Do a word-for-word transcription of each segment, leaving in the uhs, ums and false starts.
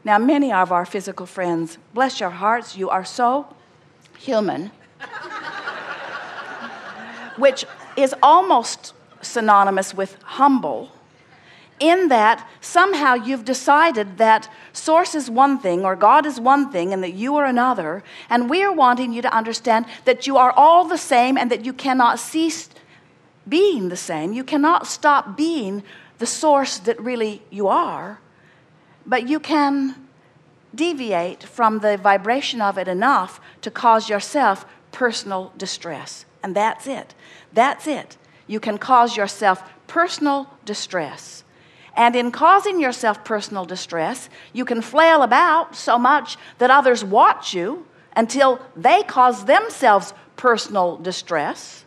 Now, many of our physical friends, bless your hearts, you are so human, which is almost synonymous with humble, in that somehow you've decided that source is one thing or God is one thing and that you are another, and we're wanting you to understand that you are all the same and that you cannot cease being the same. You cannot stop being the source that really you are, but you can deviate from the vibration of it enough to cause yourself personal distress. And that's it. That's it. You can cause yourself personal distress. And in causing yourself personal distress, you can flail about so much that others watch you until they cause themselves personal distress.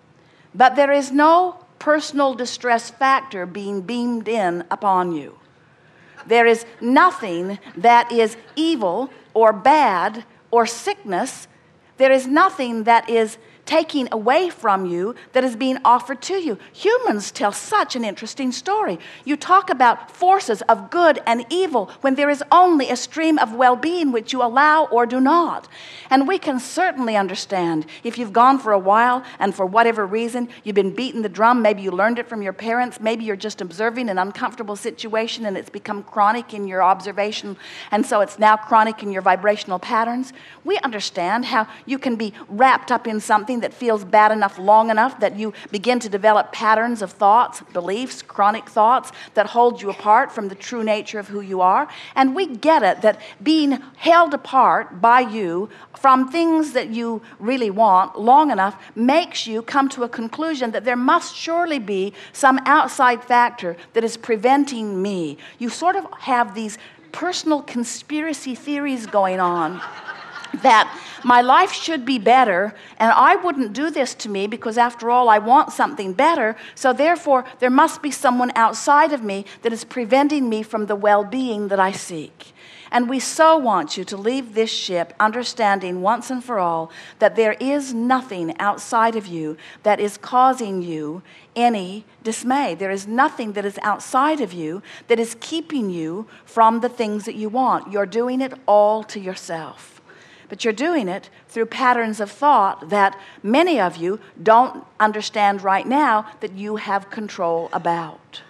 But there is no personal distress factor being beamed in upon you. There is nothing that is evil or bad or sickness. There is nothing that is taking away from you that is being offered to you. Humans tell such an interesting story. You talk about forces of good and evil when there is only a stream of well-being which you allow or do not. And we can certainly understand if you've gone for a while and for whatever reason you've been beating the drum, maybe you learned it from your parents, maybe you're just observing an uncomfortable situation and it's become chronic in your observation, and so it's now chronic in your vibrational patterns. We understand how you can be wrapped up in something that feels bad enough long enough that you begin to develop patterns of thoughts, beliefs, chronic thoughts that hold you apart from the true nature of who you are. And we get it that being held apart by you from things that you really want long enough makes you come to a conclusion that there must surely be some outside factor that is preventing me. You sort of have these personal conspiracy theories going on that my life should be better, and I wouldn't do this to me because after all I want something better, so therefore there must be someone outside of me that is preventing me from the well-being that I seek. And we so want you to leave this ship understanding once and for all that there is nothing outside of you that is causing you any dismay. There is nothing that is outside of you that is keeping you from the things that you want. You're doing it all to yourself. But you're doing it through patterns of thought that many of you don't understand right now that you have control about.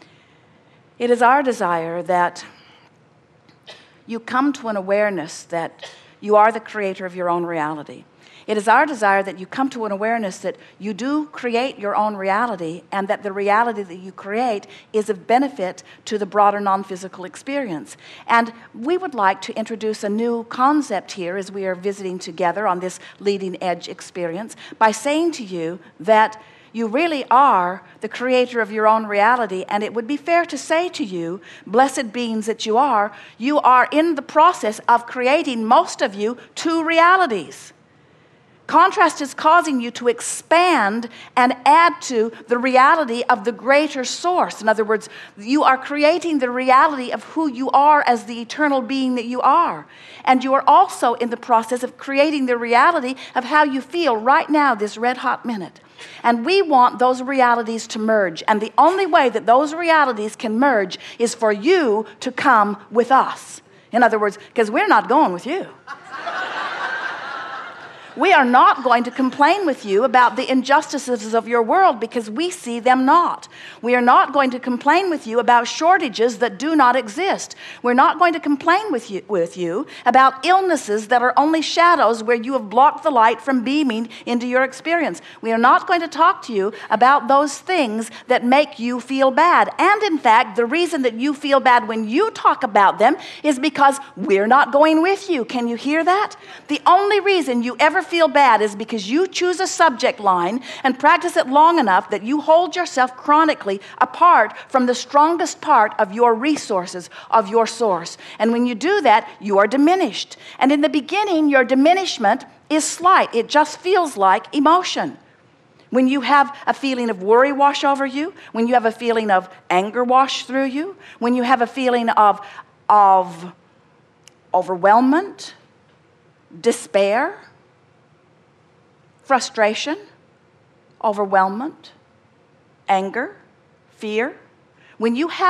It is our desire that you come to an awareness that you are the creator of your own reality. It is our desire that you come to an awareness that you do create your own reality and that the reality that you create is of benefit to the broader non-physical experience. And we would like to introduce a new concept here as we are visiting together on this leading edge experience by saying to you that you really are the creator of your own reality, and it would be fair to say to you, blessed beings that you are, you are in the process of creating, most of you, two realities. Contrast is causing you to expand and add to the reality of the greater source. In other words, you are creating the reality of who you are as the eternal being that you are. And you are also in the process of creating the reality of how you feel right now, this red hot minute. And we want those realities to merge. And the only way that those realities can merge is for you to come with us. In other words, because we're not going with you. We are not going to complain with you about the injustices of your world because we see them not. We are not going to complain with you about shortages that do not exist. We're not going to complain with you, with you about illnesses that are only shadows where you have blocked the light from beaming into your experience. We are not going to talk to you about those things that make you feel bad. And in fact, the reason that you feel bad when you talk about them is because we're not going with you. Can you hear that? The only reason you ever feel bad is because you choose a subject line and practice it long enough that you hold yourself chronically apart from the strongest part of your resources, of your source. And when you do that, you are diminished. And in the beginning, your diminishment is slight. It just feels like emotion. When you have a feeling of worry wash over you, when you have a feeling of anger wash through you, when you have a feeling of, of overwhelmment, despair, frustration, overwhelmment, anger, fear. When you have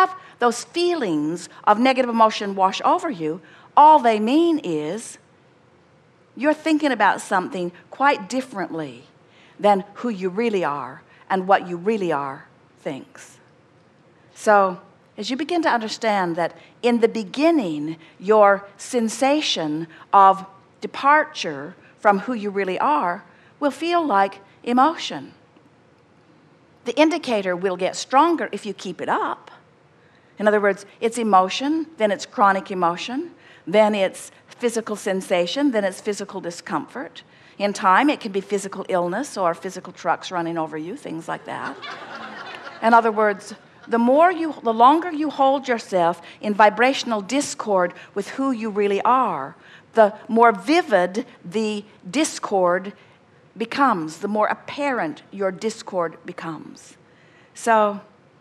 those feelings of negative emotion wash over you, all they mean is you're thinking about something quite differently than who you really are and what you really are thinks. So as you begin to understand that in the beginning, your sensation of departure from who you really are will feel like emotion. The indicator will get stronger if you keep it up. In other words, it's emotion, then it's chronic emotion, then it's physical sensation, then it's physical discomfort. In time, it can be physical illness or physical trucks running over you, things like that. In other words, the more you, the longer you hold yourself in vibrational discord with who you really are, the more vivid the discord becomes, the more apparent your discord becomes. So,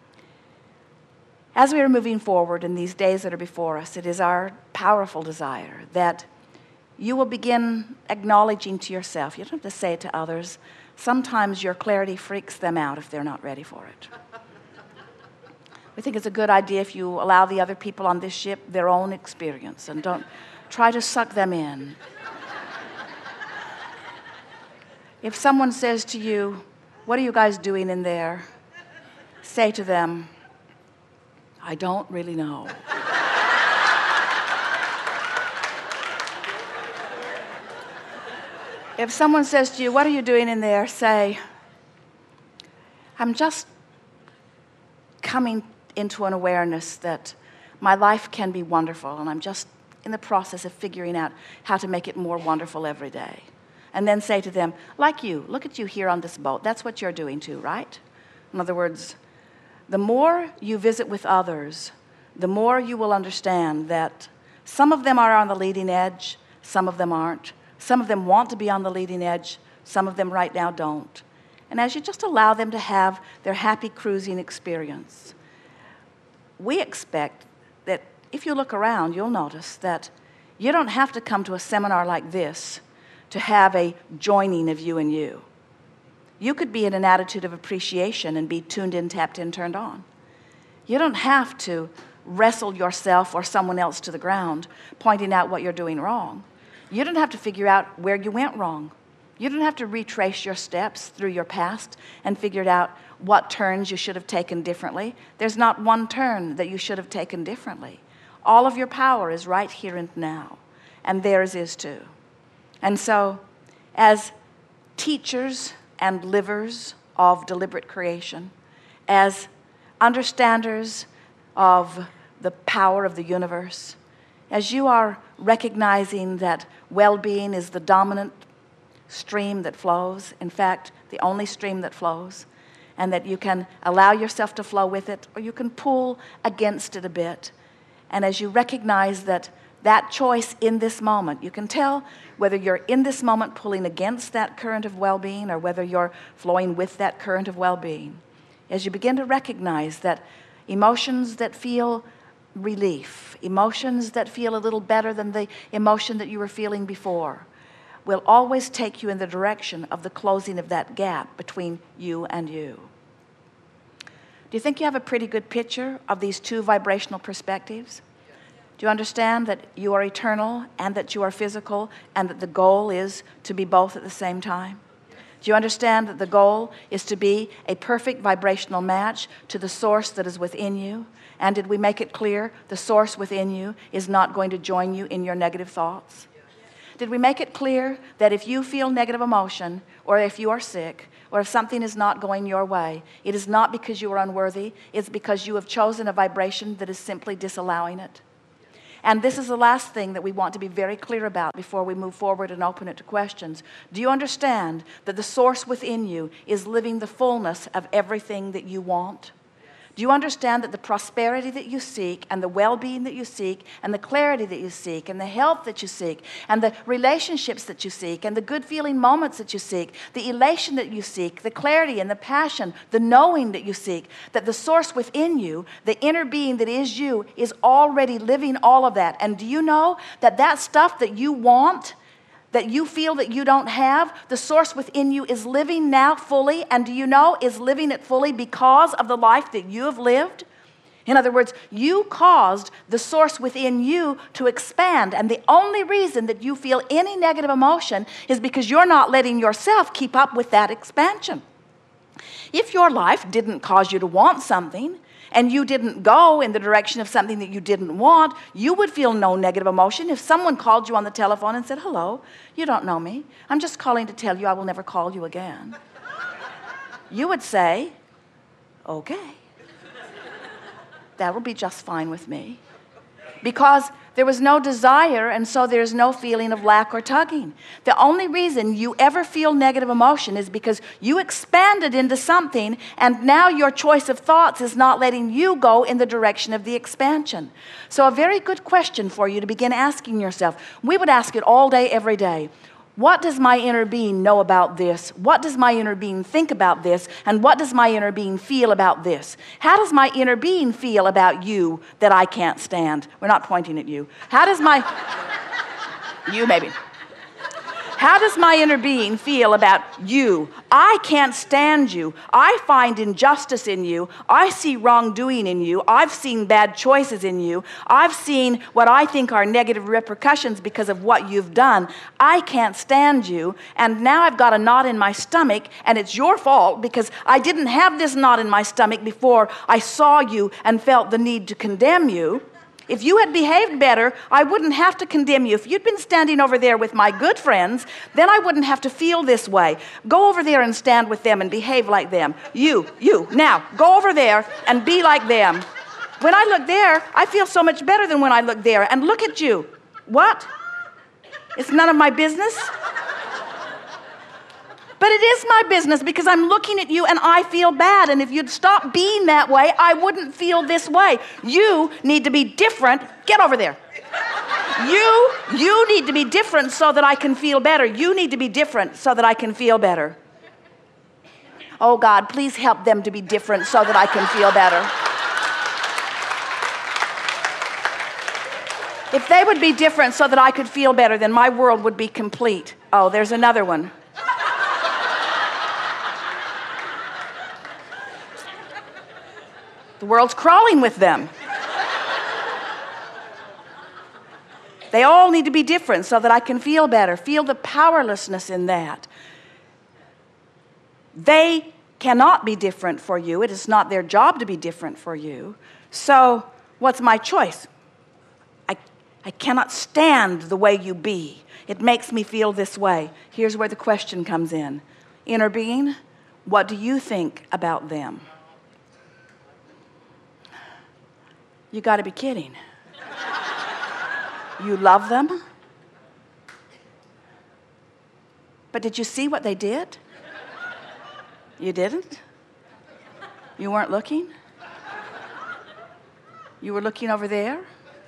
as we are moving forward in these days that are before us, it is our powerful desire that you will begin acknowledging to yourself. You don't have to say it to others. Sometimes your clarity freaks them out if they're not ready for it. We think it's a good idea if you allow the other people on this ship their own experience and don't try to suck them in. If someone says to you, "What are you guys doing in there?" say to them, "I don't really know." If someone says to you, "What are you doing in there?" say, "I'm just coming into an awareness that my life can be wonderful, and I'm just in the process of figuring out how to make it more wonderful every day." And then say to them, like you, look at you here on this boat. That's what you're doing too, right? In other words, the more you visit with others, the more you will understand that some of them are on the leading edge, some of them aren't. Some of them want to be on the leading edge, some of them right now don't. And as you just allow them to have their happy cruising experience, we expect that if you look around, you'll notice that you don't have to come to a seminar like this to have a joining of you and you. You could be in an attitude of appreciation and be tuned in, tapped in, turned on. You don't have to wrestle yourself or someone else to the ground, pointing out what you're doing wrong. You don't have to figure out where you went wrong. You don't have to retrace your steps through your past and figure out what turns you should have taken differently. There's not one turn that you should have taken differently. All of your power is right here and now, and theirs is too. And so, as teachers and livers of deliberate creation, as understanders of the power of the universe, as you are recognizing that well-being is the dominant stream that flows, in fact, the only stream that flows, and that you can allow yourself to flow with it, or you can pull against it a bit. And as you recognize that that choice in this moment, you can tell whether you're in this moment pulling against that current of well-being or whether you're flowing with that current of well-being. As you begin to recognize that emotions that feel relief, emotions that feel a little better than the emotion that you were feeling before, will always take you in the direction of the closing of that gap between you and you. Do you think you have a pretty good picture of these two vibrational perspectives? Do you understand that you are eternal and that you are physical and that the goal is to be both at the same time? Do you understand that the goal is to be a perfect vibrational match to the source that is within you? And did we make it clear the source within you is not going to join you in your negative thoughts? Did we make it clear that if you feel negative emotion, or if you are sick, or if something is not going your way, it is not because you are unworthy, it's because you have chosen a vibration that is simply disallowing it? And this is the last thing that we want to be very clear about before we move forward and open it to questions. Do you understand that the source within you is living the fullness of everything that you want? Do you understand that the prosperity that you seek and the well-being that you seek and the clarity that you seek and the health that you seek and the relationships that you seek and the good feeling moments that you seek, the elation that you seek, the clarity and the passion, the knowing that you seek, that the source within you, the inner being that is you, is already living all of that? And do you know that that stuff that you want, that you feel that you don't have, the source within you is living now fully, and do you know is living it fully because of the life that you have lived? In other words, you caused the source within you to expand, and the only reason that you feel any negative emotion is because you're not letting yourself keep up with that expansion. If your life didn't cause you to want something, and you didn't go in the direction of something that you didn't want, you would feel no negative emotion. If someone called you on the telephone and said, "Hello, you don't know me. I'm just calling to tell you I will never call you again," you would say, "Okay. That'll be just fine with me." Because there was no desire, and so there's no feeling of lack or tugging. The only reason you ever feel negative emotion is because you expanded into something, and now your choice of thoughts is not letting you go in the direction of the expansion. So a very good question for you to begin asking yourself. We would ask it all day, every day. What does my inner being know about this? What does my inner being think about this? And what does my inner being feel about this? How does my inner being feel about you that I can't stand? We're not pointing at you. How does my... you maybe. How does my inner being feel about you? I can't stand you. I find injustice in you. I see wrongdoing in you. I've seen bad choices in you. I've seen what I think are negative repercussions because of what you've done. I can't stand you. And now I've got a knot in my stomach, and it's your fault because I didn't have this knot in my stomach before I saw you and felt the need to condemn you. If you had behaved better, I wouldn't have to condemn you. If you'd been standing over there with my good friends, then I wouldn't have to feel this way. Go over there and stand with them and behave like them. You, you, now, go over there and be like them. When I look there, I feel so much better than when I look there. And look at you. What? It's none of my business? But it is my business because I'm looking at you and I feel bad. And if you'd stop being that way, I wouldn't feel this way. You need to be different. Get over there. You, you need to be different so that I can feel better. You need to be different so that I can feel better. Oh God, please help them to be different so that I can feel better. If they would be different so that I could feel better, then my world would be complete. Oh, there's another one. The world's crawling with them. They all need to be different so that I can feel better. Feel the powerlessness in that. They cannot be different for you. It is not their job to be different for you. So what's my choice? I, I cannot stand the way you be. It makes me feel this way. Here's where the question comes in. Inner being, what do you think about them? You got to be kidding. You love them? But did you see what they did? You didn't? You weren't looking? You were looking over there?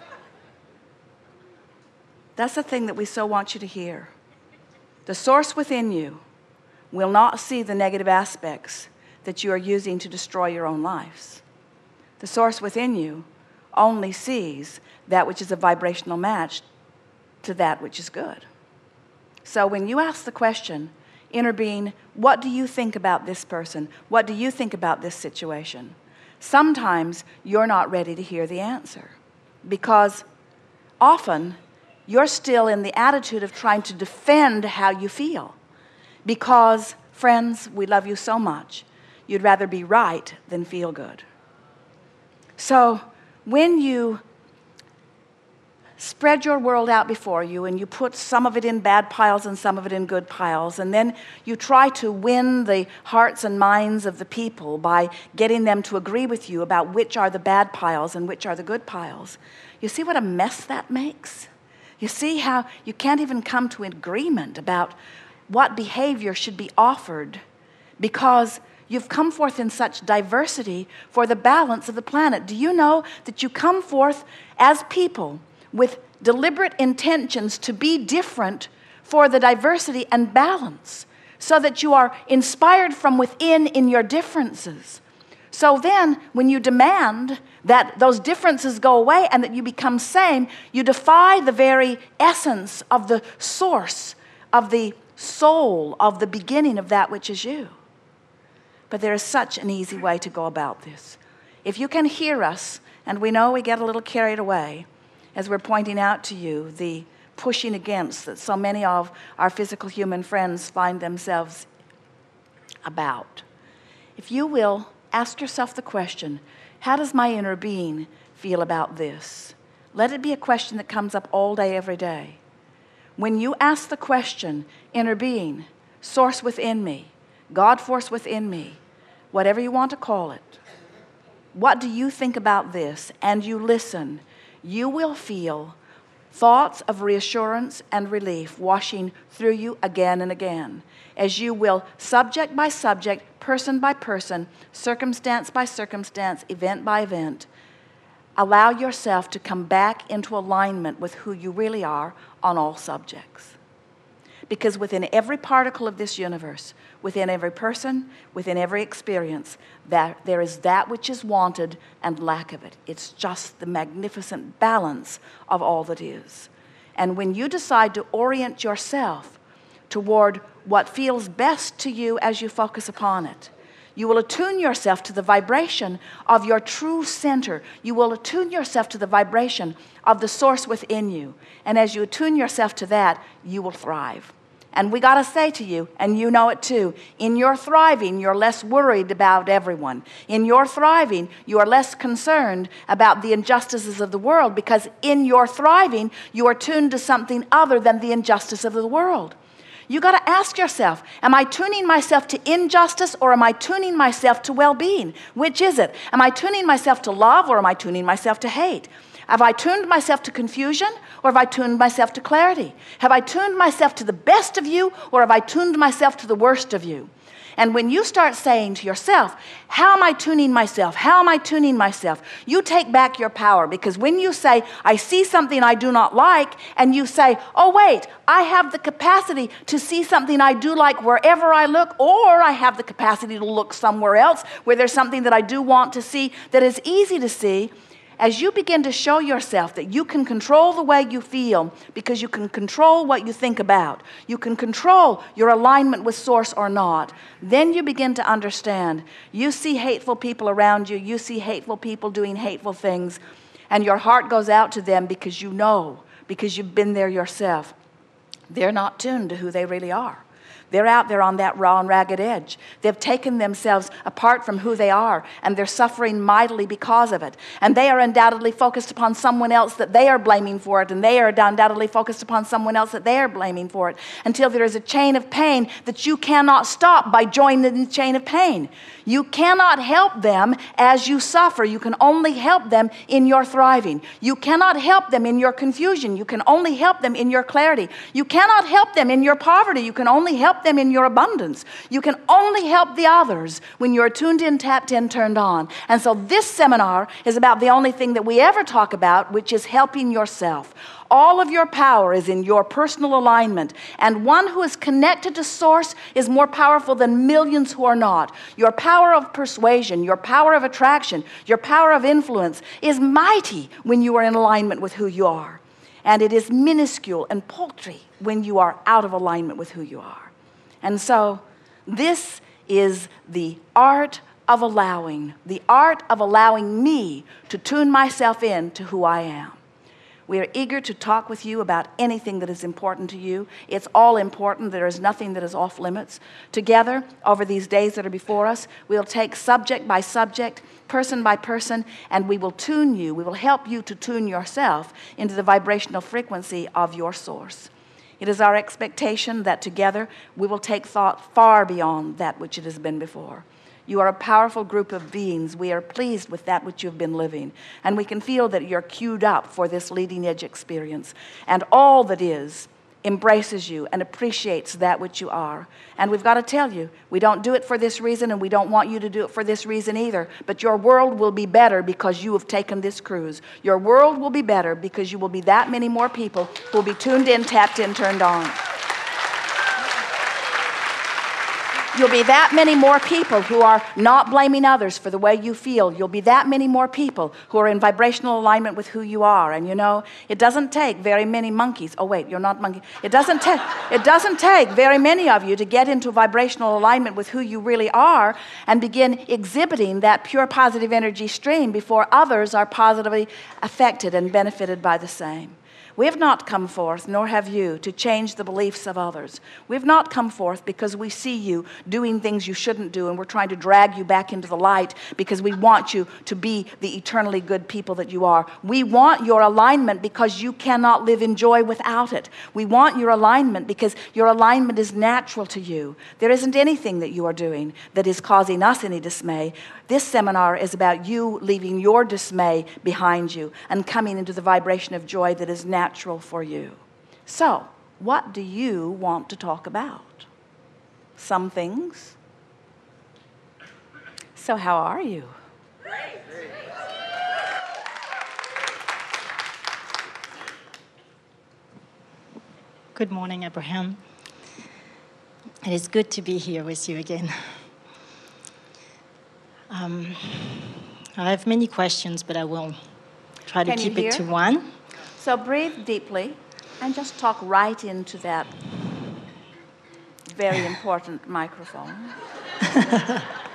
That's the thing that we so want you to hear. The source within you will not see the negative aspects that you are using to destroy your own lives. The source within you only sees that which is a vibrational match to that which is good. So when you ask the question, inner being, what do you think about this person? What do you think about this situation? Sometimes you're not ready to hear the answer because often you're still in the attitude of trying to defend how you feel because, friends, we love you so much, you'd rather be right than feel good. So when you spread your world out before you and you put some of it in bad piles and some of it in good piles, and then you try to win the hearts and minds of the people by getting them to agree with you about which are the bad piles and which are the good piles, you see what a mess that makes? You see how you can't even come to an agreement about what behavior should be offered because you've come forth in such diversity for the balance of the planet. Do you know that you come forth as people with deliberate intentions to be different for the diversity and balance so that you are inspired from within in your differences? So then, when you demand that those differences go away and that you become same, you defy the very essence of the source, of the soul, of the beginning of that which is you. But there is such an easy way to go about this. If you can hear us And we know we get a little carried away as we're pointing out to you the pushing against that so many of our physical human friends find themselves about. If you will, ask yourself the question, how does my inner being feel about this? Let it be a question that comes up all day, every day. When you ask the question, inner being, source within me, God force within me, whatever you want to call it, what do you think about this? And you listen, you will feel thoughts of reassurance and relief washing through you again and again, as you will, subject by subject, person by person, circumstance by circumstance, event by event, allow yourself to come back into alignment with who you really are on all subjects. Because within every particle of this universe, within every person, within every experience, that there is that which is wanted and lack of it. It's just the magnificent balance of all that is. And when you decide to orient yourself toward what feels best to you as you focus upon it, you will attune yourself to the vibration of your true center. You will attune yourself to the vibration of the source within you. And as you attune yourself to that, you will thrive. And we got to say to you, and you know it too, in your thriving, you're less worried about everyone. In your thriving, you are less concerned about the injustices of the world, because in your thriving, you are tuned to something other than the injustice of the world. You got to ask yourself, am I tuning myself to injustice, or am I tuning myself to well-being? Which is it? Am I tuning myself to love, or am I tuning myself to hate? Have I tuned myself to confusion, or have I tuned myself to clarity? Have I tuned myself to the best of you, or have I tuned myself to the worst of you? And when you start saying to yourself, how am I tuning myself? How am I tuning myself? You take back your power, because when you say, I see something I do not like, and you say, oh wait, I have the capacity to see something I do like wherever I look, or I have the capacity to look somewhere else where there's something that I do want to see that is easy to see. As you begin to show yourself that you can control the way you feel, because you can control what you think about, you can control your alignment with source or not, then you begin to understand. You see hateful people around you, you see hateful people doing hateful things, and your heart goes out to them because you know, because you've been there yourself. They're not tuned to who they really are. They're out there on that raw and ragged edge. They've taken themselves apart from who they are, and they're suffering mightily because of it. And they are undoubtedly focused upon someone else that they are blaming for it, and they are undoubtedly focused upon someone else that they are blaming for it, until there is a chain of pain that you cannot stop by joining the chain of pain. You cannot help them as you suffer. You can only help them in your thriving. You cannot help them in your confusion. You can only help them in your clarity. You cannot help them in your poverty. You can only help them in your abundance. You can only help the others when you're tuned in, tapped in, turned on. And so this seminar is about the only thing that we ever talk about, which is helping yourself. All of your power is in your personal alignment. And one who is connected to source is more powerful than millions who are not. Your power of persuasion, your power of attraction, your power of influence is mighty when you are in alignment with who you are. And it is minuscule and paltry when you are out of alignment with who you are. And so this is the art of allowing, the art of allowing me to tune myself in to who I am. We are eager to talk with you about anything that is important to you. It's all important. There is nothing that is off limits. Together, over these days that are before us, we'll take subject by subject, person by person, and we will tune you. We will help you to tune yourself into the vibrational frequency of your source. It is our expectation that together we will take thought far beyond that which it has been before. You are a powerful group of beings. We are pleased with that which you've been living. And we can feel that you're queued up for this leading edge experience. And all that is embraces you and appreciates that which you are. And we've got to tell you, we don't do it for this reason, and we don't want you to do it for this reason either. But your world will be better because you have taken this cruise. Your world will be better because you will be that many more people who will be tuned in, tapped in, turned on. You'll be that many more people who are not blaming others for the way you feel. You'll be that many more people who are in vibrational alignment with who you are. And you know, it doesn't take very many monkeys. Oh wait, you're not monkey. It doesn't take it doesn't take very many of you to get into vibrational alignment with who you really are and begin exhibiting that pure positive energy stream before others are positively affected and benefited by the same. We have not come forth, nor have you, to change the beliefs of others. We have not come forth because we see you doing things you shouldn't do, and we're trying to drag you back into the light because we want you to be the eternally good people that you are. We want your alignment because you cannot live in joy without it. We want your alignment because your alignment is natural to you. There isn't anything that you are doing that is causing us any dismay. This seminar is about you leaving your dismay behind you and coming into the vibration of joy that is natural for you. So, what do you want to talk about? Some things. So, how are you? Good morning, Abraham. It is good to be here with you again. Um, I have many questions, but I will try to Can keep you it hear? to one. So breathe deeply and just talk right into that very important microphone.